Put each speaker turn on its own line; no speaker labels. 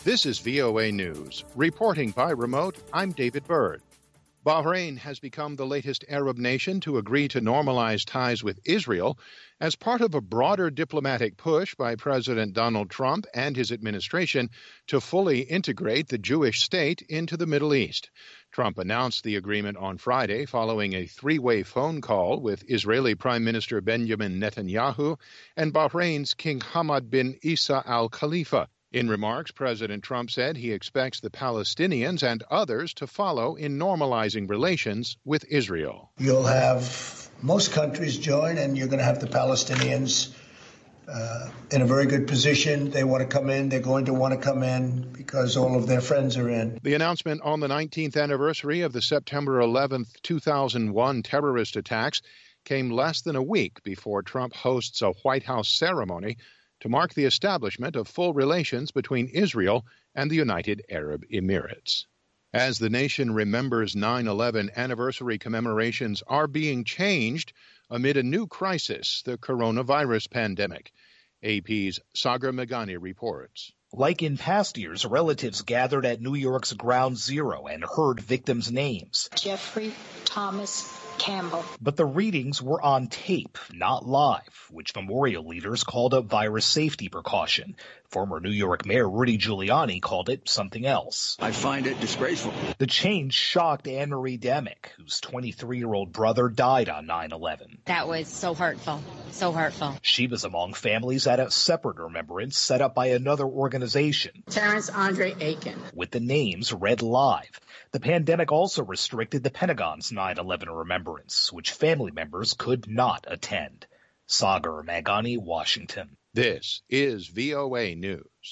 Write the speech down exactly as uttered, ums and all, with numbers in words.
This is V O A News. Reporting by remote, I'm David Byrd. Bahrain has become the latest Arab nation to agree to normalize ties with Israel as part of a broader diplomatic push by President Donald Trump and his administration to fully integrate the Jewish state into the Middle East. Trump announced the agreement on Friday following a three-way phone call with Israeli Prime Minister Benjamin Netanyahu and Bahrain's King Hamad bin Isa Al Khalifa. In remarks, President Trump said he expects the Palestinians and others to follow in normalizing relations with Israel.
You'll have most countries join, and you're going to have the Palestinians uh, in a very good position. They want to come in. They're going to want to come in because all of their friends are in.
The announcement on the nineteenth anniversary of the September eleventh, two thousand one terrorist attacks came less than a week before Trump hosts a White House ceremony to mark the establishment of full relations between Israel and the United Arab Emirates. As the nation remembers nine eleven anniversary commemorations are being changed amid a new crisis, the coronavirus pandemic. A P's Sagar Meghani reports.
Like in past years, relatives gathered at New York's Ground Zero and heard victims' names.
Jeffrey Thomas Campbell.
But the readings were on tape, not live, which memorial leaders called a virus safety precaution. Former New York Mayor Rudy Giuliani called it something else.
I find it disgraceful.
The change shocked Anne Marie Demick, whose twenty-three-year-old brother died on nine eleven.
That was so hurtful, so hurtful.
She was among families at a separate remembrance set up by another organization,
Terrence Andre Aiken,
with the names read live. The pandemic also restricted the Pentagon's nine eleven remembrance, which family members could not attend. Sagar Meghani, Washington.
This is V O A News.